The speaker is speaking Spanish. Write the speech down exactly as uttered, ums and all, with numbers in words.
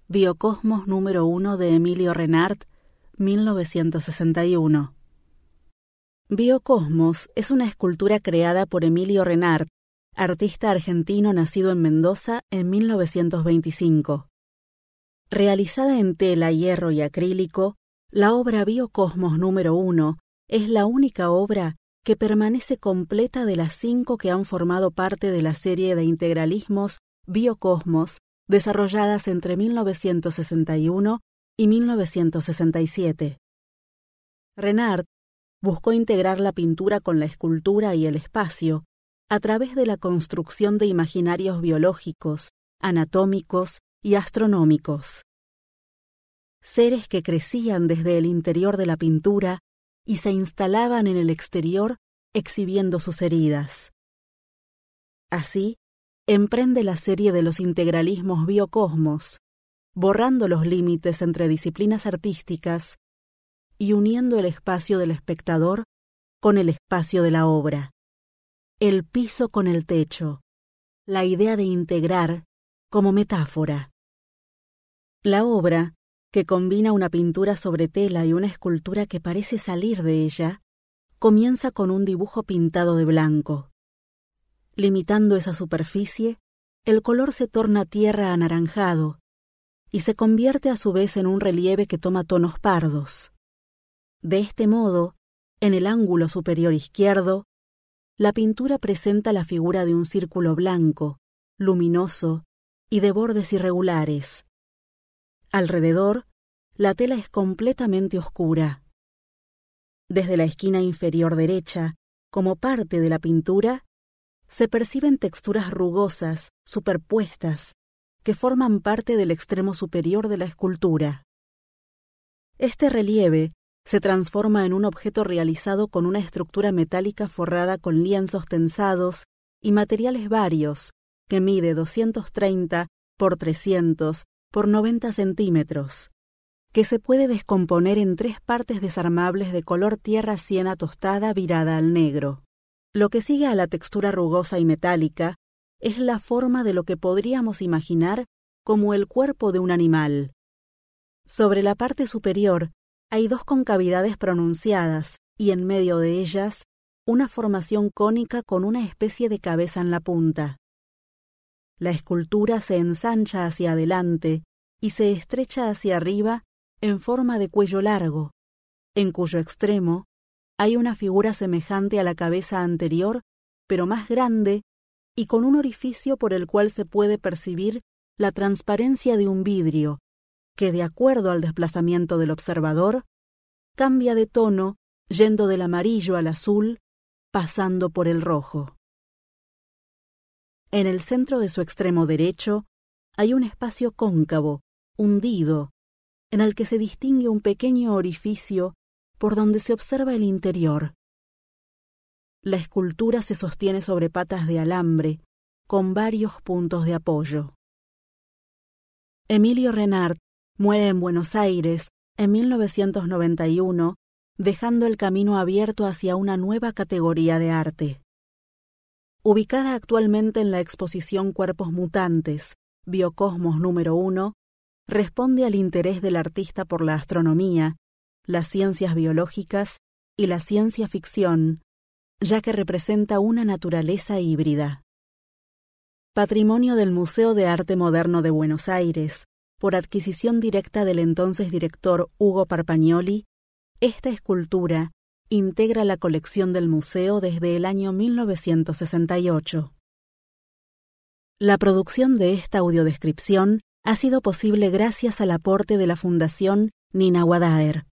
Biocosmos número uno de Emilio Renart, mil novecientos sesenta y uno. Biocosmos es una escultura creada por Emilio Renart, artista argentino nacido en Mendoza en mil novecientos veinticinco. Realizada en tela, hierro y acrílico, la obra Biocosmos número uno es la única obra que permanece completa de las cinco que han formado parte de la serie de integralismos Biocosmos desarrolladas entre mil novecientos sesenta y uno y mil novecientos sesenta y siete. Renart buscó integrar la pintura con la escultura y el espacio a través de la construcción de imaginarios biológicos, anatómicos y astronómicos. Seres que crecían desde el interior de la pintura y se instalaban en el exterior exhibiendo sus heridas. Así, emprende la serie de los integralismos Biocosmos, borrando los límites entre disciplinas artísticas y uniendo el espacio del espectador con el espacio de la obra, el piso con el techo, la idea de integrar como metáfora. La obra, que combina una pintura sobre tela y una escultura que parece salir de ella, comienza con un dibujo pintado de blanco. Limitando esa superficie, el color se torna tierra anaranjado y se convierte a su vez en un relieve que toma tonos pardos. De este modo, en el ángulo superior izquierdo, la pintura presenta la figura de un círculo blanco, luminoso y de bordes irregulares. Alrededor, la tela es completamente oscura. Desde la esquina inferior derecha, como parte de la pintura, se perciben texturas rugosas, superpuestas, que forman parte del extremo superior de la escultura. Este relieve se transforma en un objeto realizado con una estructura metálica forrada con lienzos tensados y materiales varios, que mide doscientos treinta por trescientos por noventa centímetros, que se puede descomponer en tres partes desarmables de color tierra siena tostada virada al negro. Lo que sigue a la textura rugosa y metálica es la forma de lo que podríamos imaginar como el cuerpo de un animal. Sobre la parte superior hay dos concavidades pronunciadas y en medio de ellas una formación cónica con una especie de cabeza en la punta. La escultura se ensancha hacia adelante y se estrecha hacia arriba en forma de cuello largo, en cuyo extremo hay una figura semejante a la cabeza anterior, pero más grande y con un orificio por el cual se puede percibir la transparencia de un vidrio, que de acuerdo al desplazamiento del observador, cambia de tono yendo del amarillo al azul, pasando por el rojo. En el centro de su extremo derecho hay un espacio cóncavo, hundido, en el que se distingue un pequeño orificio por donde se observa el interior. La escultura se sostiene sobre patas de alambre, con varios puntos de apoyo. Emilio Renart muere en Buenos Aires en mil novecientos noventa y uno, dejando el camino abierto hacia una nueva categoría de arte. Ubicada actualmente en la exposición Cuerpos Mutantes, Biocosmos número uno, responde al interés del artista por la astronomía, las ciencias biológicas y la ciencia ficción, ya que representa una naturaleza híbrida. Patrimonio del Museo de Arte Moderno de Buenos Aires, por adquisición directa del entonces director Hugo Parpagnoli, esta escultura integra la colección del museo desde el año mil novecientos sesenta y ocho. La producción de esta audiodescripción ha sido posible gracias al aporte de la Fundación Nina Wadaer.